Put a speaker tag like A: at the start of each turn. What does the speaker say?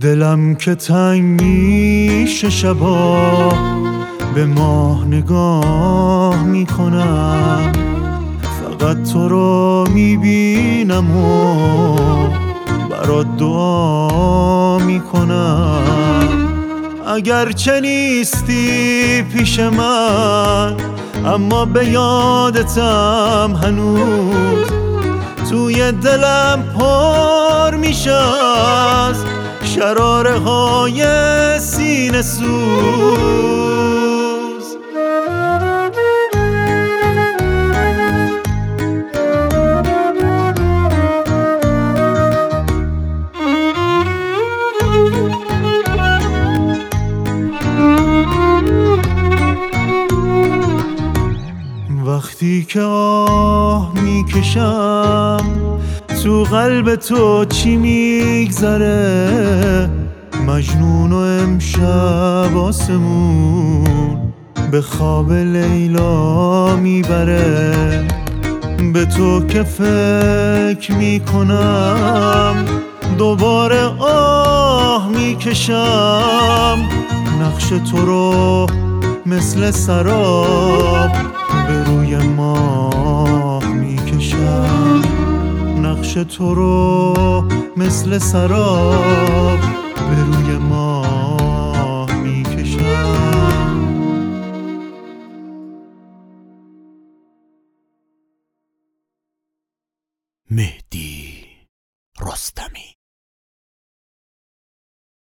A: دلم که تنگ میشه شبا به ماه نگاه میکنم، فقط تو رو میبینم و برات دعا میکنم. اگرچه نیستی پیش من اما به یادتم هنوز، توی دلم پر میشه از شراره های سینه سوز. وقتی که آه میکشم تو قلب تو چی میگذره، مجنون و امشب آسمون به خواب لیلا میبره. به تو که فکر میکنم دوباره آه میکشم، نقش تو رو مثل سراب به روی ماه میکشم، نقش تو رو مثل سراب به روی ماه میکشم. مهدی رستمی.